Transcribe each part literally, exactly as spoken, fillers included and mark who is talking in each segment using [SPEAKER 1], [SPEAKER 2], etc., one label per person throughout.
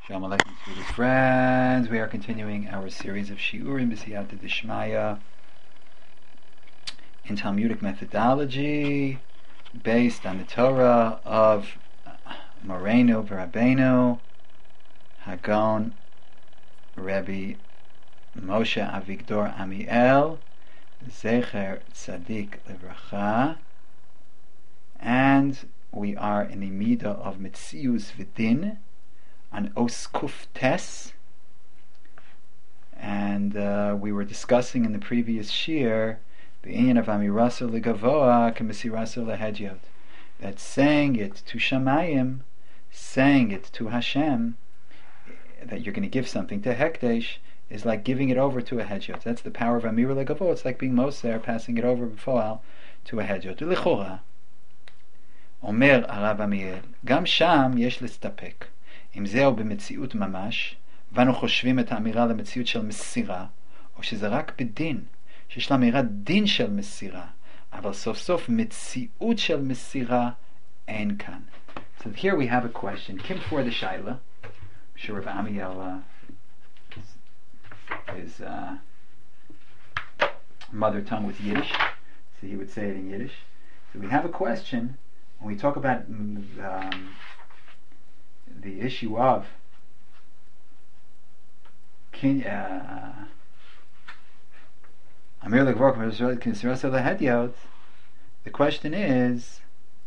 [SPEAKER 1] Shalom Aleichem, sweetest friends. We are continuing our series of Shiurim B'Siyata D'Shmaya in Talmudic methodology based on the Torah of Moreno V'Rabbeinu Hagon Rebbe Moshe Avigdor Amiel Zecher Tzadik Levracha, and we are in the Midah of Metzius V'Din on Os Kuf Tes, and uh, we were discussing in the previous shir the inyan of Amiraso Legavoa K'Mesiraso Lehedyot, that saying it to Shamayim, saying it to Hashem, that you're going to give something to Hekdesh, is like giving it over to a Hedyot. That's the power of Amira Legavoa. It's like being Moser, passing it over before to a Hedyot. L'chora Omer Arav Amiel, Gam Sham yesh lestapek אם זהו במציאות ממש, ואנו חושבים את האמירה למציאות של מסירה, או שזה רק בדין, שיש לה אמירת דין של מסירה, אבל סוף סוף מציאות של מסירה אין כאן. So here we have a question. Kim for the Shaila. I'm sure if Amiel uh, his uh, mother tongue was Yiddish, so he would say it in Yiddish. So we have a question when we talk about um, the issue of Amir Legvork. The question is,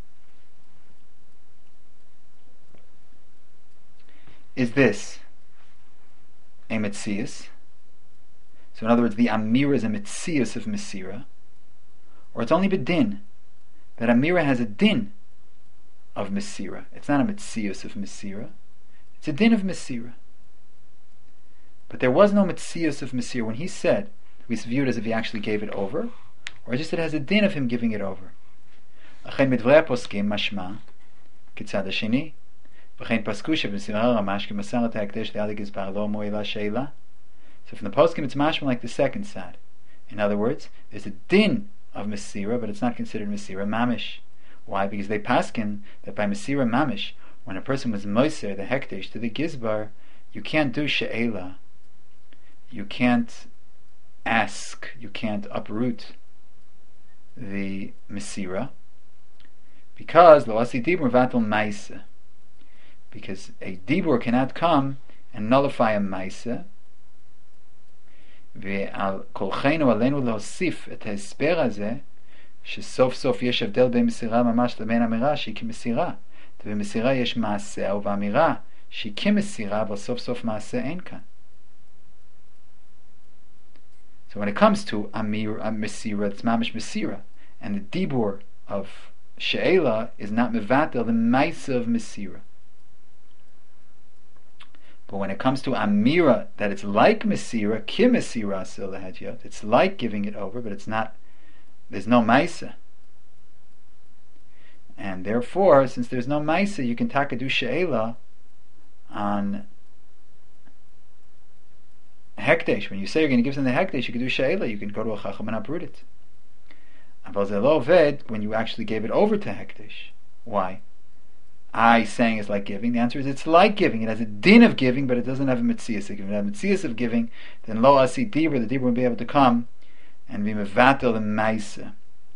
[SPEAKER 1] is this a Metzius? So in other words, the Amira is a Metzius of Mesira, or it's only Bedin, that Amira has a din of Mesira. It's not a Metzius of Mesira, it's a din of Mesira. But there was no Metzius of Mesira. When he said, we view it as if he actually gave it over, or just it has a din of him giving it over. Achen midvrei poskim mashma kitzad hasheni v'chein pasku sheb'simcha ramash k'masar ha'hekdesh li'ad ha'gizbar lo mo'ila sheila. So from the poskim it's mashma like the second side. In other words, there's a din of Mesira, but it's not considered Mesira mamish. Why? Because they paskin that by Mesira Mamish, when a person was Moser, the Hekdesh, to the Gizbar, you can't do She'ela. You can't ask, you can't uproot the Mesira, because Lo Asi Dibur Vatal Maise. Because a Dibur cannot come and nullify a Maise. Ve'al kolchenu alenu leosif et ha'esper hazeh, שסוף סוף יש הבדל בין מסירה ממש לבין אמירה שהיא כמסירה. ובמסירה יש מעשה, ובאמירה שהיא כמסירה, אבל סוף סוף מעשה אין כאן. So when it comes to Amir, uh, Mesira, it's mamish Mesira, and the dibur of She'ela is not mevatel, the maisa of Mesira. But when it comes to Amira, that it's like Mesira, ki Mesira sil lehedyot, it's like giving it over, but it's not. There's no Maisa. And therefore, since there's no Maisa, you can taka do She'ela on Hekdesh. When you say you're going to give something to Hekdesh, you can do She'ela. You can go to a Chacham and uproot it. Aval ze lo oved when you actually gave it over to Hekdesh. Why? I saying it's like giving. The answer is it's like giving. It has a din of giving, but it doesn't have a Metzias of giving. If it has a Metzias of giving, then lo asi dibur, the dibur will be able to come and be mevatel the maisa.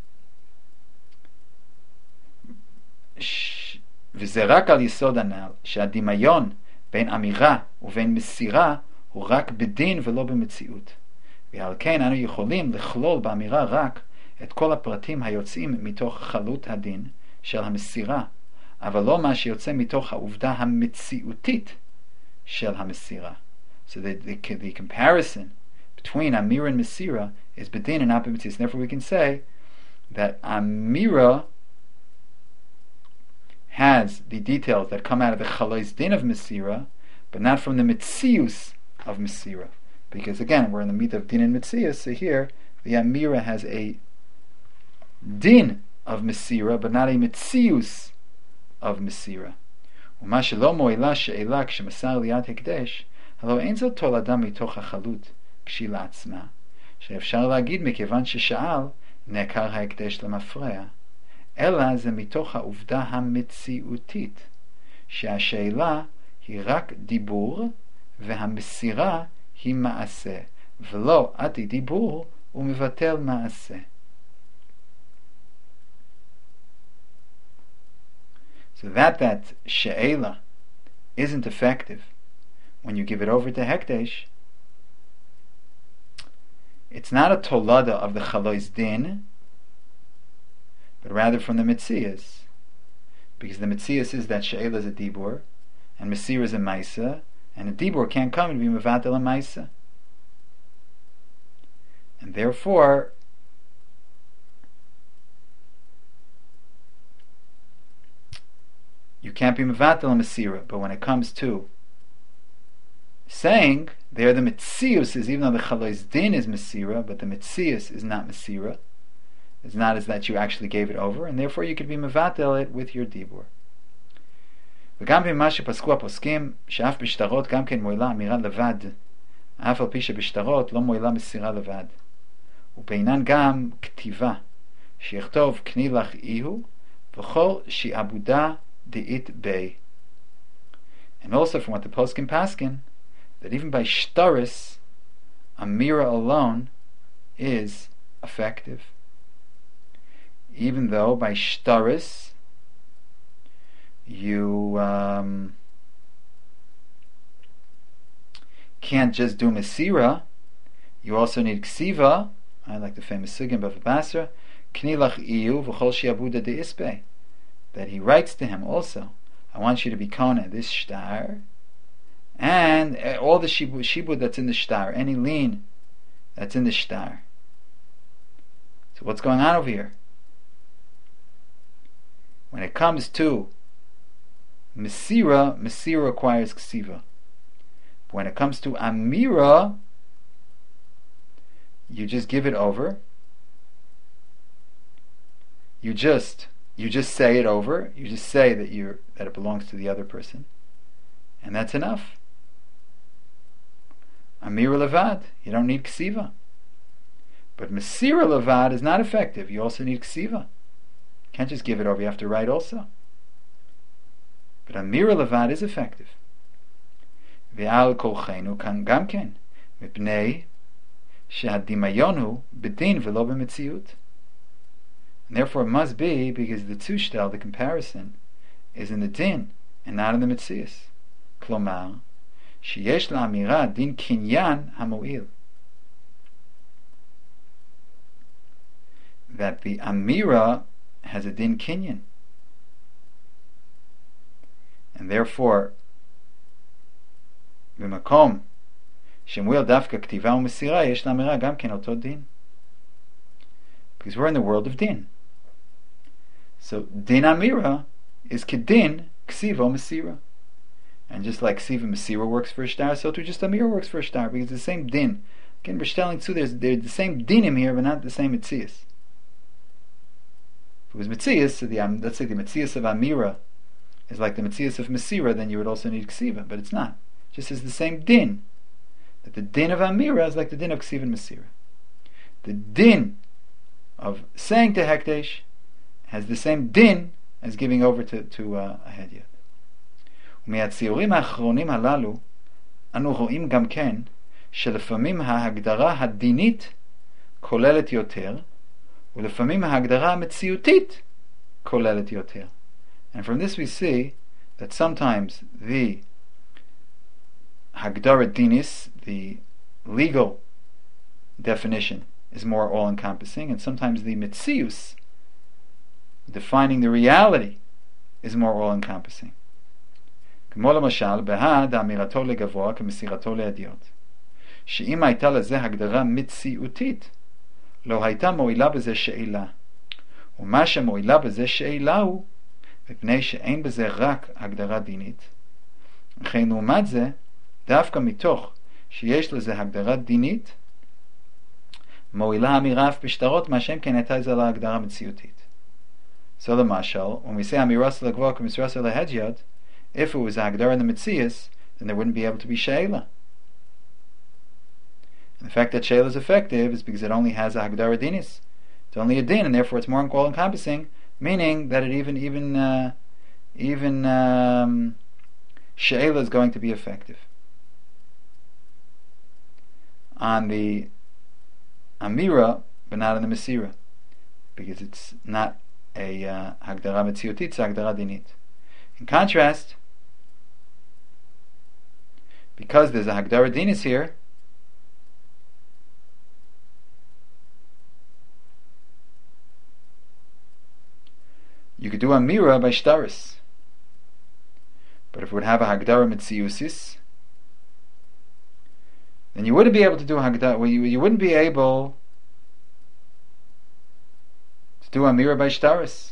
[SPEAKER 1] וזה רק על יסוד הנ"ל, שהדמיון בין אמירה ובין מסירה הוא רק בדין ולא במציאות. ועל כן אנו יכולים לכלול באמירה רק את כל הפרטים היוצאים מתוך חלות הדין של המסירה, אבל לא מה שיוצא מתוך העובדה המציאותית של המסירה. So the, the, the comparison between Amira and Mesira is bedin and not b'metzius. Therefore, we can say that Amira has the details that come out of the chalais din of Mesira, but not from the metzius of Mesira. Because again, we're in the meat of din and metzius. So here, the Amira has a din of Mesira, but not a metzius of Mesira. ומה שלא מועילה שאלה כשמסר ליד הקדש, הלא אין זאת תולדה מתוך החלות כשלעצמה, שאפשר להגיד מכיוון ששאל נעקר ההקדש למפרע, אלא זה מתוך העובדה המציאותית שהשאלה היא רק דיבור, והמסירה היא מעשה, ולא עתי דיבור ומבטל מעשה. So that that she'ela isn't effective when you give it over to Hekdesh, it's not a tolada of the chalois din, but rather from the mitzias. Because the mitzias is that she'ela is a dibur, and mesira is a maisa, and a dibur can't come and be mevatel a maisa. And therefore, you can't be mevatel a mesira. But when it comes to saying, there the mitzius is, even though the chalois din is mesira, but the mitzius is not mesira. It's not as that you actually gave it over, and therefore you could be mevatel it with your dibur. וגם במה שפסקו הפוסקים, שאף בשטרות גם כן מועילה אמירה לבד, אף על פי שבשטרות לא מועילה מסירה לבד. ובעינן גם כתיבה, שיכתוב קני לך איהו, וכל שיעבודה דאית בי. And also from what the poskim paskin, that even by shtaris, amira alone is effective. Even though by shtaris, you um, can't just do mesira, you also need ksiva. I like the famous sugim of Basra, kni lach iyu v'chol shiabuda de ispe, that he writes to him also, I want you to be kona this shtar, and all the shibud, shibud that's in the shtar, any lien that's in the shtar. So what's going on over here? When it comes to Mesira, Mesira requires ksiva. But when it comes to Amira, you just give it over. You just you just say it over. You just say that you're that it belongs to the other person, and that's enough. Amira levad, you don't need ksiva. But Mesira levad is not effective. You also need ksiva. You can't just give it over. You have to write also. But Amira levad is effective. Ve'al kolchenu kan gamken mipnei shehadimayon hu bedin v'lo b'metziut. And therefore it must be because the tushtel, the comparison, is in the din and not in the metzius. Klomar sheyesh la'amira din kinyan hamoil. That the Amira has a din kinyan. And therefore, במקום שמועיל דווקא כתיבה ומסירה, יש לאמירה גם כן אותו דין. Because we're in the world of din. So, din amira is kedin ksiva mesira. And just like ksiva mesira works for a shtar, so too just amira works for a shtar, because it's the same din. Again, we're telling too, there's, there's the same dinim here, but not the same mitzias. If it was mitzias, so the, um, let's say the mitzias of amira is like the Metzias of Mesira, then you would also need Ksiva, but it's not. It just is the same din. That the din of Amira is like the din of Ksiva and Mesira. The din of saying to Hekdesh has the same din as giving over to, to uh, a Hedyot. ומהציורים האחרונים הללו אנו רואים גם כן שלפעמים ההגדרה הדינית כוללת יותר ולפעמים ההגדרה המציאותית כוללת יותר. And from this we see that sometimes the Hagdara Dinis, the legal definition, is more all-encompassing, and sometimes the Mitzius, defining the reality, is more all-encompassing. כמו למשל, בהא דאמירתו לגבוה כמסירתו לידיעות, שאם הייתה לזה הגדרה מציאותית, לא הייתה מועילה בזה שאלה. ומה שמועילה בזה שאלה הוא מפני שאין בזה רק הגדרה דינית. וכן לעומת זה, דווקא מתוך שיש לזה הגדרה דינית, מועילה האמירה אף בשטרות, מה שם כן הייתה זה להגדרה מציאותית. So למשל, when we say אמירה סל הגבוה כמסירה סל ההדיוט, if it was הגדרה למציאס, then there wouldn't be able to be שאלה. And the fact that she'ela is effective is because it only has a hagdara dinis. It's only a din, and therefore it's more all-encompassing, meaning that it even even uh, even um, she'ela is going to be effective. On the amira, but not on the mesira, because it's not a uh, hagdara metziutit, it's hagdara dinit. In contrast, because there's a hagdara dinis here, you could do amira by shtaris. But if it would have a hagdara metziusis, then you wouldn't be able to do hagdara. Well, you, you wouldn't be able to do amira by shtaris.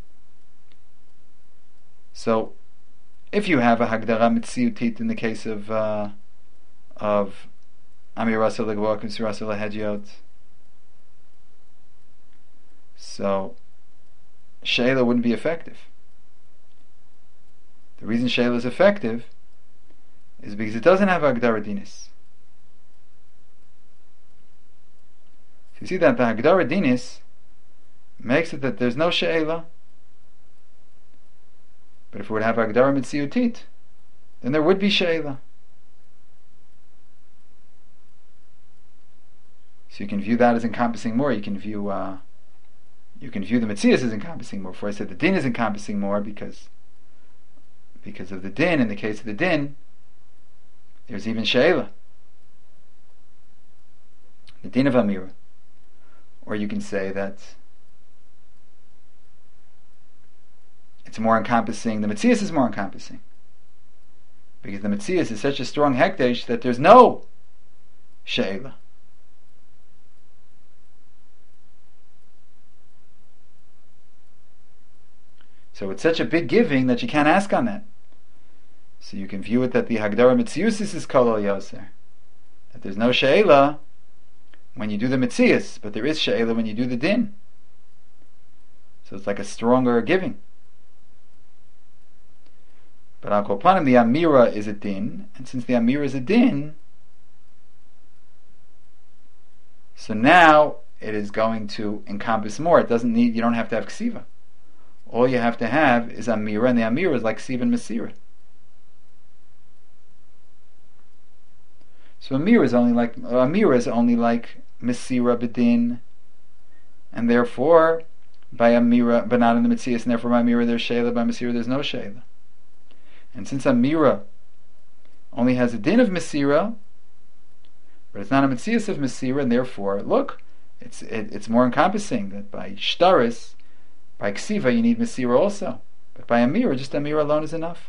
[SPEAKER 1] So, if you have a hagdara metziutit in the case of uh, of amira selegvok and surah selehediot, so she'ela wouldn't be effective. The reason she'ela is effective is because it doesn't have hagdara dinis. So you see that the hagdara dinis makes it that there's no she'ela. But if it would have hagdara metziutit, then there would be she'ela. So you can view that as encompassing more. You can view uh, you can view the metzius as encompassing more. Before I said the din is encompassing more because because of the din. In the case of the din, there's even she'ela, the din of amira. Or you can say that it's more encompassing, the metzius is more encompassing, because the metzius is such a strong hekdesh that there's no she'ela. So it's such a big giving that you can't ask on that. So you can view it that the hagdara metziusis is kol al yoser, that there's no she'ela when you do the metzius, but there is she'ela when you do the din. So it's like a stronger giving. But al kol panim, the amira is a din, and since the amira is a din, so now it is going to encompass more. It doesn't need, you don't have to have ksiva. All you have to have is amira, and the amira is like ksiva and mesira. So amira is only like amira is only like mesira bedin, and therefore by amira, but not in the metzius, and therefore by amira there's she'ela, by mesira there's no she'ela. And since amira only has a din of mesira, but it's not a metzius of mesira, and therefore, look, it's it, it's more encompassing that by shtaris, by ksiva, you need mesira also, but by amira, just amira alone is enough.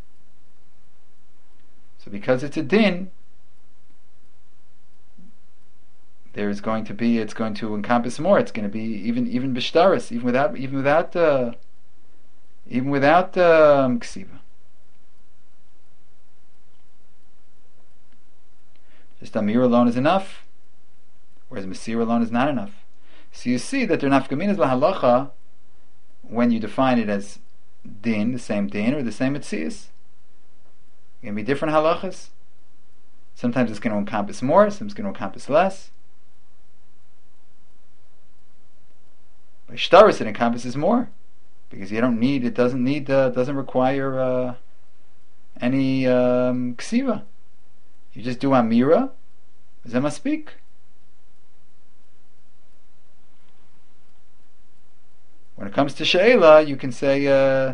[SPEAKER 1] So because it's a din, there is going to be, it's going to encompass more. It's going to be even even b'shtaris, even without even without uh, even without um, ksiva. Just amir alone is enough, whereas mesira alone is not enough. So you see that they're nafkaminas lahalacha when you define it as din, the same din, or the same metzius. It can be different halachas. Sometimes it's going to encompass more, sometimes it's going to encompass less. By shtaris it encompasses more, because you don't need, it doesn't need, uh, doesn't require uh, any um, ksiva. You just do amira, zeh speak. When it comes to she'ela, you can say uh,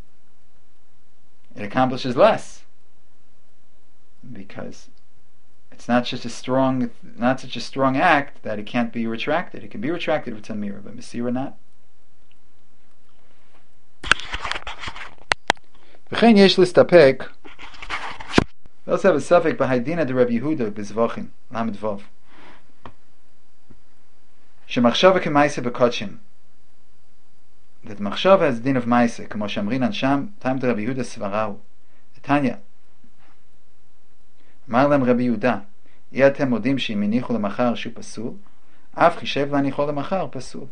[SPEAKER 1] it accomplishes less, because it's not such a strong, not such a strong act that it can't be retracted. It can be retracted if it's amira, but mesira not. V'chein yesh listapek. We also have a suffix b'haydina de Rabbi Yehuda b'zvachim lamed vav. Shemachshava k'maisa b'kodshim. That machshava has din of maisa, k'mo shamrin ansham tam de Rabbi Yehuda svarau. Tanya. אמר להם רבי יהודה, אי אתם מודים שאם הניחו למחר שהוא פסול, אף חישב להניחו למחר פסול.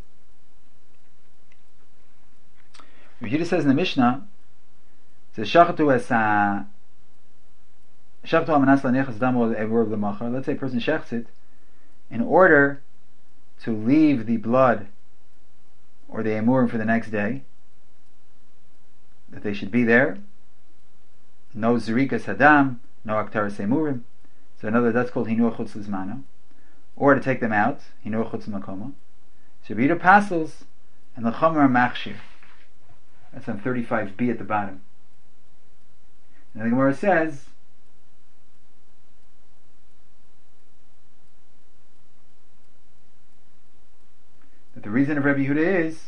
[SPEAKER 1] Rabbi Yehuda says in the Mishnah, זה שחטו es a שחטו המנס להניח דם או איבור למחר. Let's say a person shechts it in order to leave the blood or the emurim for the next day, that they should be there, no zrikas hadam, no aktaras emurim. So in other words, that's called hinuach chutz lizmano. Or to take them out, hinuach chutz makoma. Shavidu pasels and the chomer machshir. That's on thirty-five b at the bottom. And the Gemara says that the reason of Rabbi Yehuda is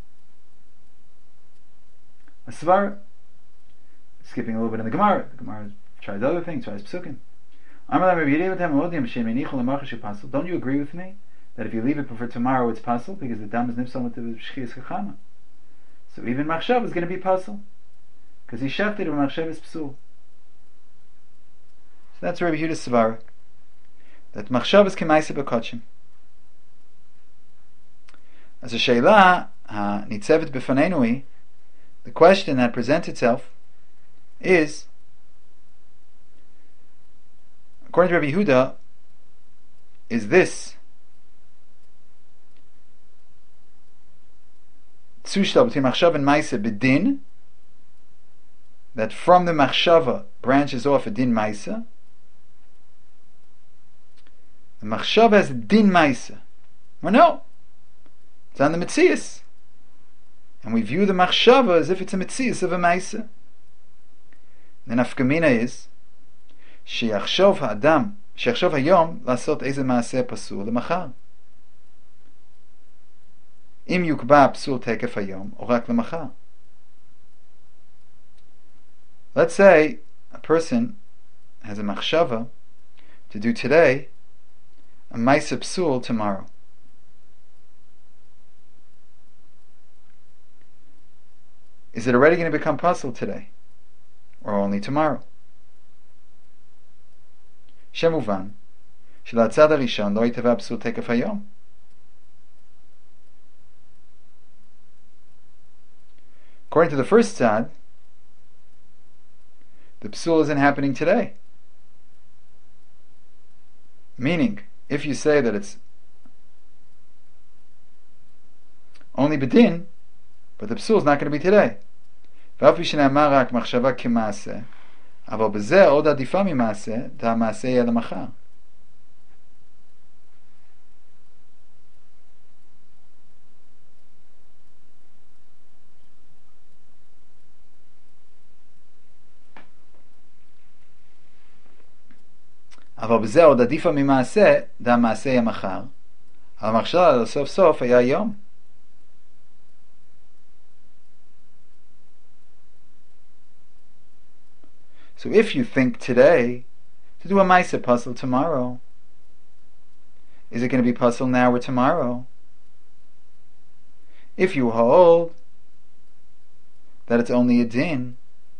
[SPEAKER 1] a svara. Skipping a little bit in the Gemara. The Gemara tries other things, tries psukim. Don't you agree with me that if you leave it for tomorrow it's possible because the dam is nipsal with the shchiyas chachama? So even machshav is going to be possible because he shafted and machshav is psul. So that's Rabbi Yehuda's svara, that machshav is kemaisa b'kotchim. As a sheila ha nitzevet b'fanenui, the question that presents itself is, according to Rabbi Yehuda, is this tzushtal between machshava and maisa b'din, that from the machshava branches off a din maisa? The machshava has a din maisa. Or no, it's on the metzias, and we view the machshava as if it's a metzias of a maisa. The nafkamina is שיחשוב האדם, שיחשוב היום לעשות איזה מעשה פסול למחר. אם יוקבע פסול תקף היום, או רק למחר. Let's say a person has a machshava to do today a maisa psul tomorrow. Is it already going to become pasul today? Or only tomorrow? שמובן שלצד הראשון לא יתבע פסול תקף היום. According to the first tzad, the psul isn't happening today. Meaning, if you say that it's only bedin, but the psul is not going to be today. ואף פי שנאמר רק מחשבה כמעשה, אבל בזה עוד עדיפה ממעשה, והמעשה יהיה למחר. אבל בזה עוד עדיפה ממעשה, והמעשה יהיה מחר. אבל המחשבה סוף סוף היה היום. So if you think today to do a Maisa puzzle tomorrow, is it going to be puzzle now or tomorrow? If you hold that it's only a din,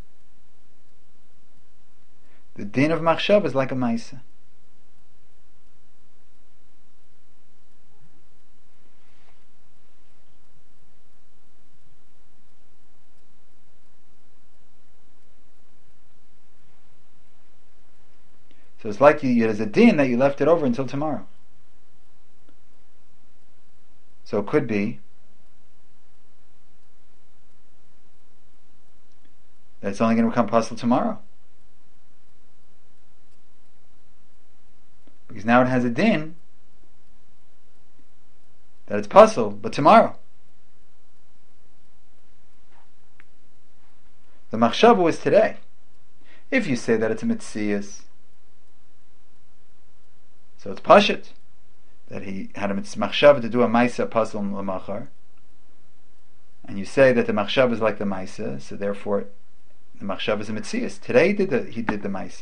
[SPEAKER 1] the din of Machshav is like a Maisa. So it's like you, there's a din that you left it over until tomorrow. So it could be that it's only going to become possible tomorrow. Because now it has a din that it's possible, but tomorrow. The machshava is today. If you say that it's a mitzias, so it's pashut that he had a machshava to do a maisa puzzle in lamachar, and you say that the machshava is like the maisa, so therefore the machshava is a mitzias. Today he did the, he did the maisa.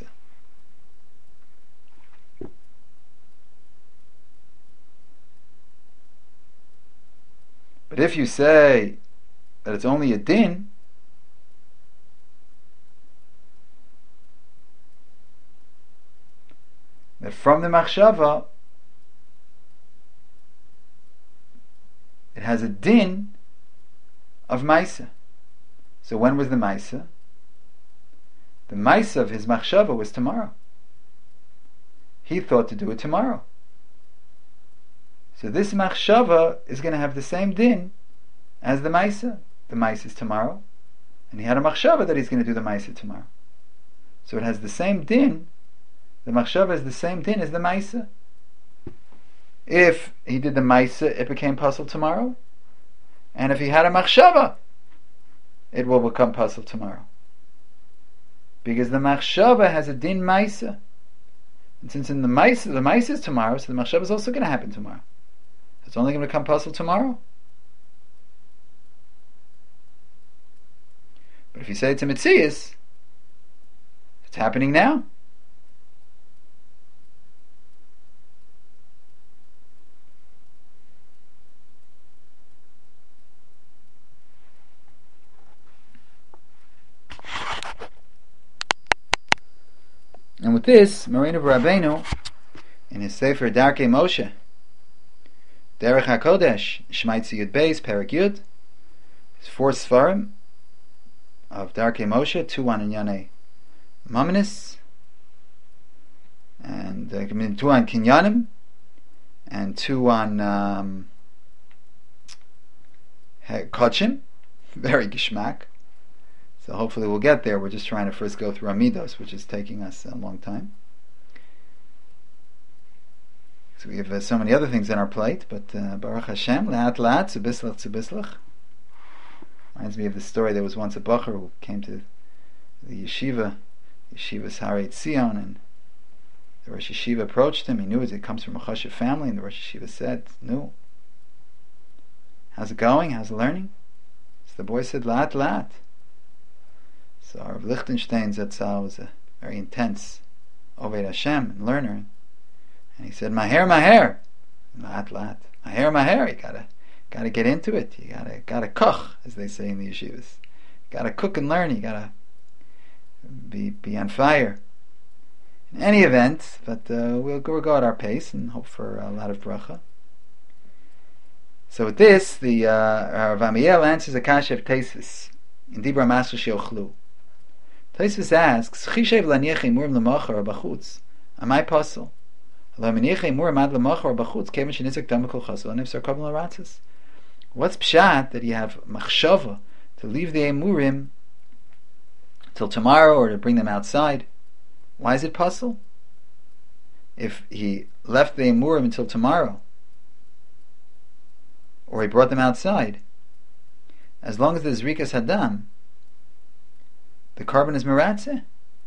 [SPEAKER 1] But if you say that it's only a din, that from the machshava it has a din of maisa. So when was the maisa? The maisa of his machshava was tomorrow. He thought to do it tomorrow. So this machshava is going to have the same din as the maisa. The maisa is tomorrow, and he had a machshava that he's going to do the maisa tomorrow. So it has the same din. The machshava has the same din as the maisa. If he did the maisa, it became pasul tomorrow. And if he had a machshava, it will become pasul tomorrow. Because the machshava has a din maisa. And since in the maisa, the maisa is tomorrow, so the machshava is also going to happen tomorrow. It's only going to become pasul tomorrow. But if you say it's a mitzias, it's happening now. And with this, Moreno Rabbeinu, in his Sefer Darkei Moshe, Derech HaKodesh, Shmaitzi Yud Beis, Perek Yud, his four Sfarim of Darkei Moshe, two on Inyane Mamanis, and uh, two on Kinyanim, and two on um, Kochim, very Gishmak. So hopefully we'll get there. We're just trying to first go through Amidos, which is taking us a long time. So we have uh, so many other things on our plate, but uh, Baruch Hashem, Le'at Le'at, Tzubislach Tzubislach. Reminds me of the story. There was once a Bacher who came to the yeshiva, Yeshiva's Harei Tzion, and the Rosh Yeshiva approached him. He knew it comes from a Chashiv family, and the Rosh Yeshiva said, no. How's it going? How's it learning? So the boy said, Le'at Le'at. So Rav Lichtenstein Zatzal was a very intense Oved Hashem and learner, and he said, "Maher, maher, lat lat, maher, maher. You gotta, gotta get into it. You gotta, gotta koch, as they say in the yeshivas. You gotta cook and learn. You gotta be, be on fire." In any event, but uh, we'll, we'll go at our pace and hope for a lot of bracha. So with this, the uh, Rav Amiel answers a kasha of Tosfos in Dibra Master Sheochlu. Tosfos asks, "Chishev laniechei murim l'machar or bachutz? Am I pasul? Laniechei murim ad l'machar or bachutz? Kevin shenizik damikol chasul and ifsar kabel l'ratzis." What's pshat that you have machshava to leave the emurim till tomorrow or to bring them outside? Why is it pasul? If he left the emurim until tomorrow, or he brought them outside, as long as there's rikas hadam, the carbon is meratzeh.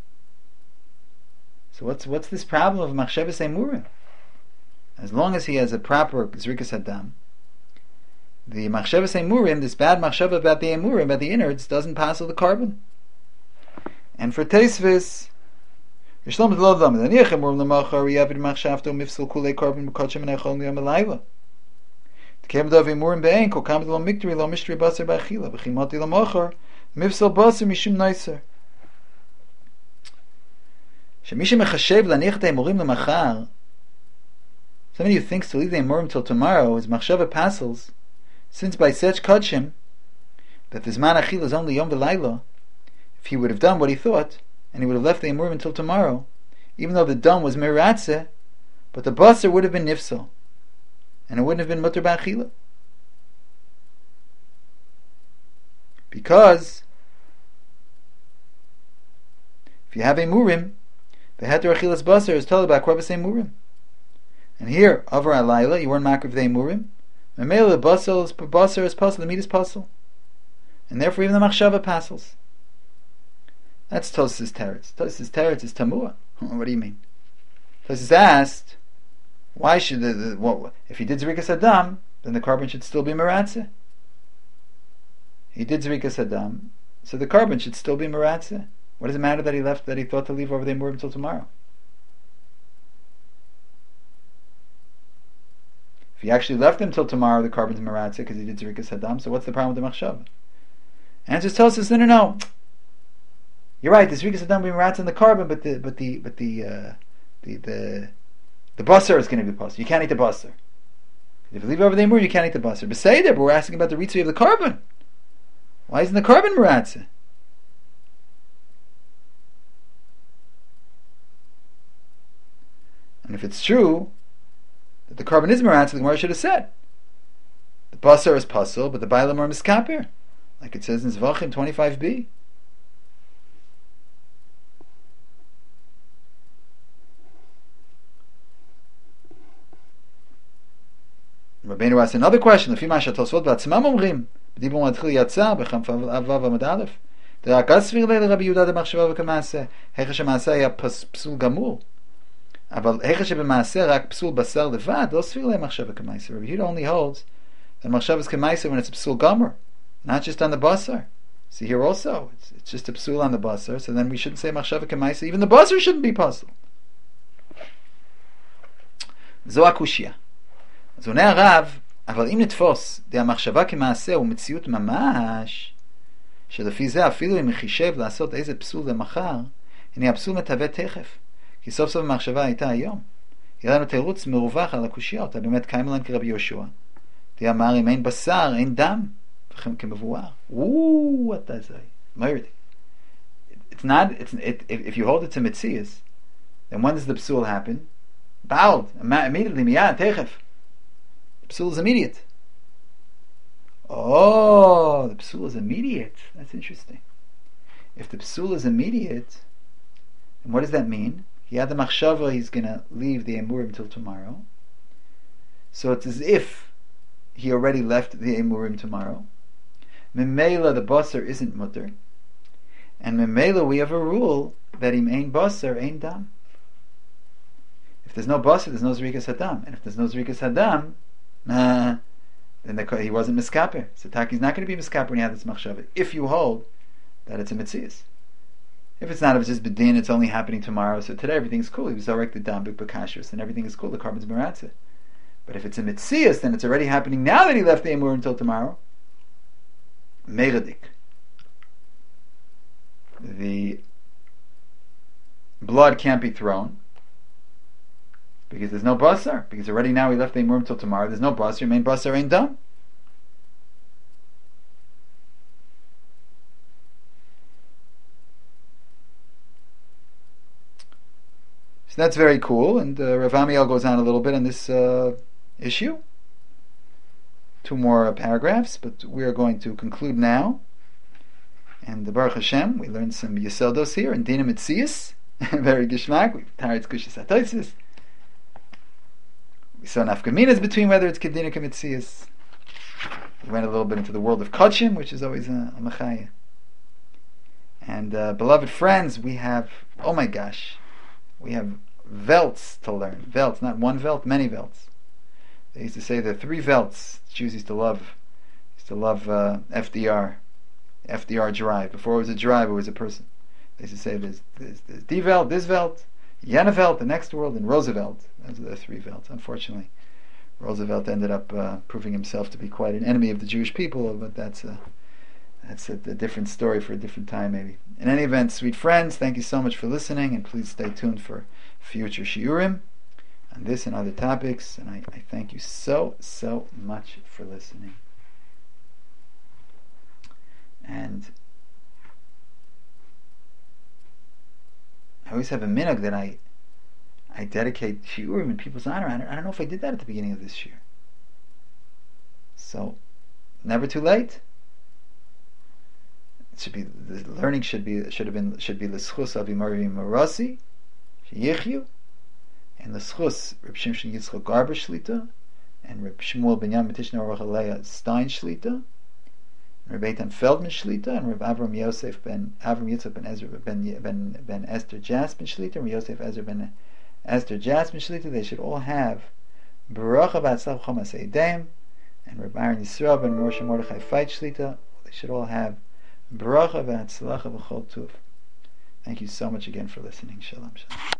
[SPEAKER 1] So what's what's this problem of machshavas emurim? As long as he has a proper zrikas hadam, the machshavas emurim, this bad machshava about the emurim, about the innards, doesn't pass the carbon. And for Tosfos, Yishlam lo dam, the niachem emurim lemachar yavid machshavto mifsal kulei carbon b'kotchem and echol miyam elayla. Kevdav emurim be'en kol kamad lo miktri lo mishtri basar ba'achila v'chimati lemachar mifsal basar mishum neiser. Shemishim mechashev laniach the emurim lemachar. Somebody who thinks to leave the emurim till tomorrow is machshava pasels, since by such kodshim that the zman achila is only yom v'layla. If he would have done what he thought, and he would have left the emurim until tomorrow, even though the dam was meratzeh, but the basar would have been nifsal, and it wouldn't have been mutter ba'achila. Because if you have a murim, the heter achilas basar is told about korban murim. And here, over alayla, you weren't makriv the murim. Memela the basar is basar is pasul, the meat is pasul, and therefore even the machshava pasels. That's Tosfos teretz. Tosfos teretz is tamua. What do you mean? Tosfos asked, why should the, the what, if he did zrikas adam, then the carbon should still be meratzeh. He did zrikas adam, so the carbon should still be meratzeh. What does it matter that he left, that he thought to leave over the emurim until tomorrow? If he actually left him till tomorrow, the carbon's meratzeh because he did zrikas adam. So what's the problem with the machshav? And just tells us, no, no, no. You're right. The zrikas adam will be meratzeh in the carbon, but the but the but the uh, the the the basar is going to be basar. You can't eat the basar. If you leave over the emurim, you can't eat the basar. But say there, but we're asking about the ritzui of the carbon. Why isn't the carbon meratzeh? And if it's true that the carbon is meratzeh, the Gemara should have said the basar is pasul, but the bailam are miskaper, like it says in Zvachim twenty-five b. Rabbeinu asked another question. Lefi ma shetosvot ba'atzmam omrim b'dibur matchil yatsa b'cham avav amud aleph. דרק הסביר לי לרבי יהודה דמחשבה וכמעשה. היכא שמעשה היה פסול גמור. אבל היכא שבמעשה רק פסול בשר לבד, לא סביר לי מחשבה כמעשה. Rabbi Yehuda only holds that מחשבה is כמעשה when it's a psul gamur, not just on the basar. See here also, it's, it's just a psul on the basar, so then we shouldn't say מחשבה כמעשה. Even the basar shouldn't be puzzled. זו הקושיה. אז עונה הרב, אבל אם נתפוס דה המחשבה כמעשה הוא מציאות ממש, שלפי זה אפילו אם יחישב לעשות איזה פסול למחר, הנה הפסול מתהווה תכף, כי סוף סוף המחשבה הייתה היום. יהיה לנו תירוץ מרווח על הקושיות, באמת קיים לנו כרבי יהושע. תהיה אמר אם אין בשר, אין דם, וכם כמבואר. Ooh, what does I? Merit. It's not, it's, it, if, if you hold it to Metzias, then when does the psul happen? Bald, immediately, miyad, techef. The psul is immediate. Oh, the psul is immediate. That's interesting. If the psul is immediate, then what does that mean? He had the machshava, he's going to leave the emurim till tomorrow. So it's as if he already left the emurim tomorrow. Memela, the basar isn't mutter. And memela, we have a rule that im ein basar, ein dam. If there's no basar, there's no zrikas hadam. And if there's no zrikas hadam, nah, then the, he wasn't miskaper. So Taki's not going to be miskaper when he had this machshava. If you hold that it's a mitzias. If it's not, if it's just bedin, it's only happening tomorrow. So today everything's cool. He was zarek the dam b'kashrus, and everything is cool. The carbon's meratzeh. But if it's a mitzias, then it's already happening now that he left the emur until tomorrow. Megadik. The blood can't be thrown because there's no basar. Because already now he left the emur until tomorrow. There's no basar. Your main basar ain't done. So that's very cool. And uh, Rav Amiel goes on a little bit on this uh, issue. Two more uh, paragraphs, but we are going to conclude now. And the Baruch Hashem, we learned some Yesodos here in Dina Mitzias. Very gishmak. We've tired Kushas HaTosis. We saw nafkaminas between whether it's Kedina or Mitzias. We went a little bit into the world of Kodshim, which is always a, a Machaya. And uh, beloved friends, we have, oh my gosh, we have velts to learn. Velts, not one velt, many velts. They used to say there are three velts. Jews used to love, used to love uh, F D R, F D R drive. Before it was a drive, it was a person. They used to say there's, there's, there's Die Welt, this Welt, Jenevelt, the next world, and Roosevelt. Those are the three velts. Unfortunately, Roosevelt ended up uh, proving himself to be quite an enemy of the Jewish people, but that's a, that's a, a different story for a different time, maybe. In any event, sweet friends, thank you so much for listening, and please stay tuned for future shiurim on this and other topics. And I, I thank you so, so much for listening. And I always have a minhag that I I dedicate shiurim in people's honor. I don't, I don't know if I did that at the beginning of this year. So, never too late. It should be the learning should be should have been should be l'schus avimari marasi sheyichyu, and l'schus Reb Shimshon Yitzchak Garber Shlita, and Reb Shmuel Binyamin Tishna Aruch Aleya Stein Shlita, and Reb Eitan Feldman Shlita, and Reb Avram Yosef ben Avram Yitzchak ben Ezra ben ben ben Esther Jasmin Shlita, and Reb Yosef Ezra ben Esther Jasmin Shlita. They should all have Baruch Abatzlav Chomas Eideim, and Reb Aaron Yisrael ben Moshe Mordechai Fait Shlita. They should all have Bracha v'atzlacha v'chol tuv. Thank you so much again for listening. Shalom, shalom.